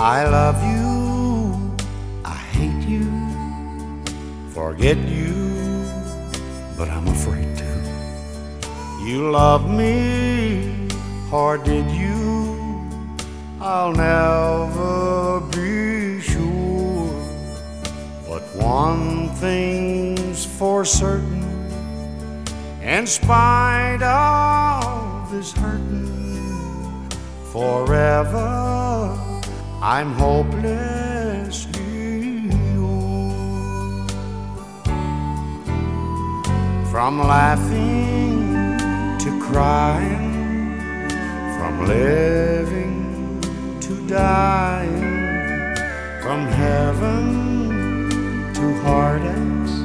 I love you, I hate you, forget you, but I'm afraid to. You love me, or did you? I'll never be sure. But one thing's for certain, in spite of this hurting, forever I'm hopelessly yours. From laughing to crying, from living to dying, from heaven to heartaches,